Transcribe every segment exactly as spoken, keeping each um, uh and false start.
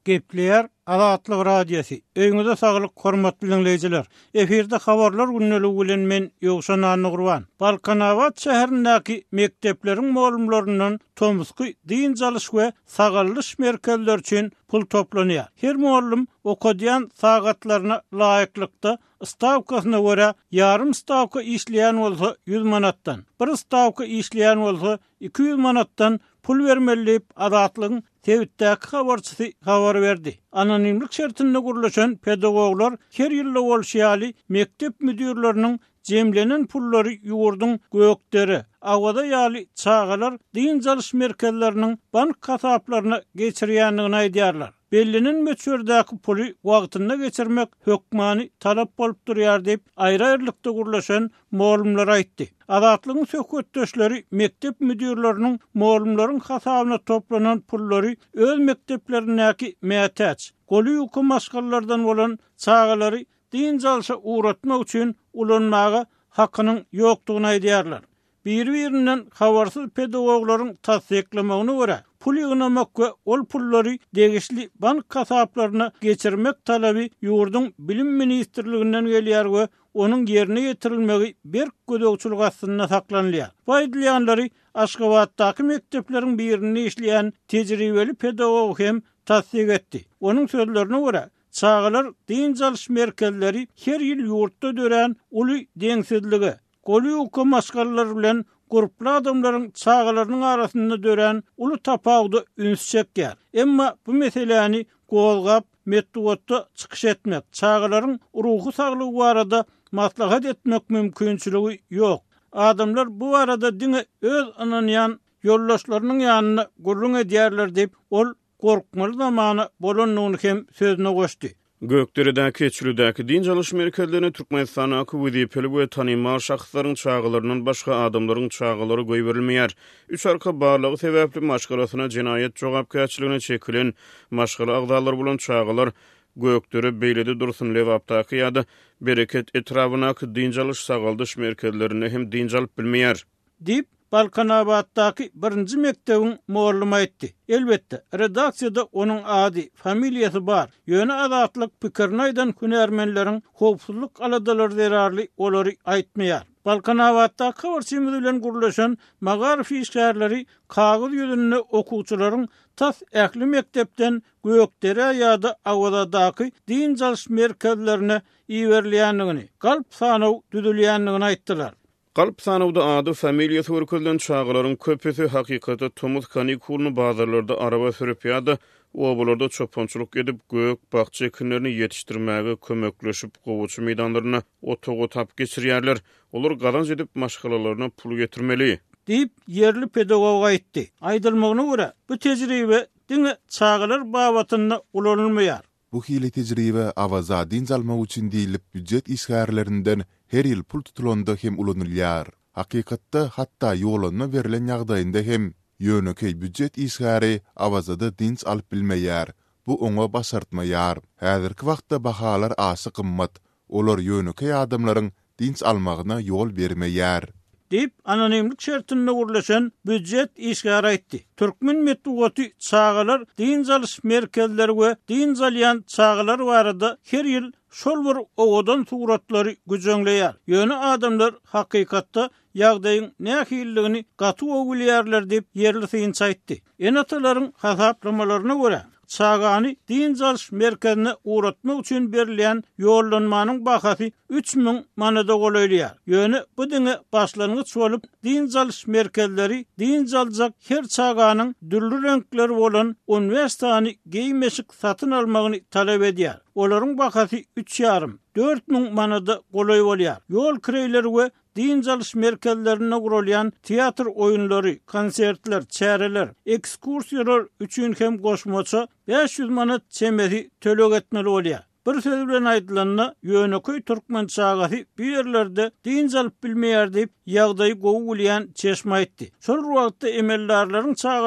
Gepleyer Azatlyk radiosi. Öňüňizde saglyk, hormatly dinleýijiler. Eferde habarlar günneligi bilen men Ýogşan Anygurban. Balkanawat şäherindäki mektepleriň molumlaryndan tomusky din jalyş we sagallyş merkezler üçin pul toplanýar. Her molum okudyan sagatlaryna laýyklykda stavkasyna görä yarım stavka işleýän bolsa yüz manatdan, bir stavka işleýän bolsa iki yüz manatdan pul vermelip Azatlygyň Tewitdäki habarçysy habar berdi. Anonimlik şertinde gurulan pedagoglar her ýyly bolşýaly mektep müdürleriniň jemlenen pullary ýurdun gökderi, awada ýaly çağalar din jalyş merkezleriniň bank kasaplaryna geçirýändigini aýdýarlar. Bellinin möçürdäki puly wagtynda geçirmek hökmany talap bolup durýar diýip aýra-aýrylykda gurulan molumlar aýtdy. Azatlygyň söhbetdeşleri mektep müdürleriniň molumlaryň hasabyna toplanan pullary öz mekteplerindäki mätäç, goly ýuky maşgallardan bolan çağalary din jalşa uğratmak üçin ulanmaga hakynyň ýokdugyny aýdýarlar. Bir-birinden habarsyz pedagoglaryň tasdiklamagyna görä, pul ýygnamak we ol pullary degişli bank kasaplaryna geçirmek talaby ýurdun bilim ministrliginden gelýär we onuň ýerine ýetirilmegi bir gödögçülük astyna saklanýar. Faýdalyanlary Aşgabatdaky mektepleriň birinde işleýän tejribeli pedagog hem tasdik etdi. Onuň sözlerine görä, çağalar din jalyş merkezleri her ýyl ýurtda dören uly deňsizligi, goly ýuky maşgallar bilen guruply adamlaryň çağalarynyň arasynda dören uly tapawdy üns çekýär. Emma bu meseleni gozgap metduatda çykyş etmek, çağalaryň ruhy saglygy barada maslahat etmek mümkinçiligi ýok. Adamlar bu arada dine öz ananyan ýollaşlarynyň ýanyna gurrun edýärler diýip ol gorkmaly zamana bolanlygyny hem sözüne goşdy. Gökderedäki Keçilidäki din jalyş merkezlerine Türkmenistanaky wezipeli we tanyma şahslaryň çağalaryndan başga adamlaryň çağalary goýberilmeýär. Üç arka barlygy sebäpli maşgalasyna jinayet jogapkärçiligine çekilen maşgala agdalar bolan çağalar Gökdere beýlede dursun lewapdaky ýa-da bereket etrawynaky din jalyş sagaldyş merkezlerine hem din jalyp bilmeýär. Dip Balkanawatdaky birinji mektebiň mollumy aýtdy. Elbetde, redaksiyada onuň ady, familiýasy bar. Ýöne azatlyk pikirini aýdan hünärmenleriň howpsuzlyk aladalary zerarly olary aýtmaýar. Balkanawatdaky habarçymyz bilen gurulan magarif işgärleri kagyz ýüzünde okuwçylaryň tas ähli mektepden Gökdere ýa-da awadaky din jalyş merkezlerine iýerilýändigini, galp sanaw düzülýändigini aýtdylar. Galp sanawda ady familiýasy örkezlen çağalaryň köpesi hakykata tomuz kanikulny bazarlarda araba sürüp ýa-da obalarda çopançylyk edip gök bakça ekinlerini ýetişdirmäge kömekleşip gowuçy meýdanlaryna otogo tap geçirýärler. Olar gazanç edip maşgalalaryna pul getirmeli diýip yerli pedagog aýtdy. Aýdylmagyna görä, bu tejribe diňe çağalar babatynda ulanylmaýar. Bu hili tejribe awaza din jalmak üçin diýilip büdjet işgärlerinden her ýyl pul tutulanda hem ulanylýar. Hakykatda hatda ýolanma berilen ýagdaýynda hem ýönökey büdjet işgäri awazada dinç alyp bilmeýär. Bu oňa basartmaýar. Häzirki wagtda bahalar asy gymmat. Olar ýönökey adamlaryň dinç almagyna ýol bermeýär. Dip anonimlik şertinde gurulan büdjet işgäri aýtdy. Türkmen metduaty çağalar din jalyş merkezleri we din jalyan çağalar barada her ýyl şol bir owadan suratlary güjeňleýär. Ýöne adamlar hakykatda ýagdaýyň nähilligini gaty ogulýarlar diýip yerli synç aýtdy. Enatalaryň hasaplamalarına görä çağany din jalyş merkezine uğratmak üçin berilýän ýollanmanyň bahasy üç miň manada goýulýar. Ýöne bu diňe başlangyç bolup din jalyş merkezleri din jaljak her çağanyň dürli renkleri bolan uniwersitany giýmeşik satyn almagyny talap edýär. Olaryň bahasy üç ýarym dört miň manada goýuly bolýar. Ýol kireýleri we din jalyş merkezlerine gurulýan teatr oýunlary, konsertler, çäreler, ekskursiýalar üçin hem goşmaça beş yüz manat çemeri tölek etmeli bolýar. Bir söz bilen aýdylanda ýöneköy türkmen çağasy bir ýerlerde din jalyp bilmeýär diýip ýagdaýy gowy bolýan çeşme aýtdy. Şol wagtda emellerleriň çağalary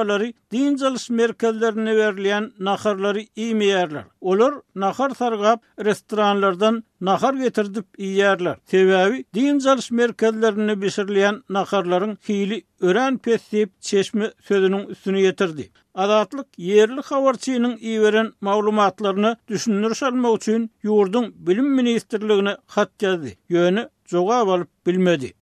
din çalış merkezlerine verilen naharları iýmeýärler. Olar nahar sargap restoranlardan nahar getirdip iýerler. Sebäbi din çalış merkezlerine bişirilen naharlaryň hili ören pesip çeşme sözünün üstüne getirdi. Adatlyk yerli habarçynyň iýeren maglumatlaryny düşünür salmak üçin ýurdun bilim ministrligine hat ýazdy. Ýöne jogap alyp bilmedi.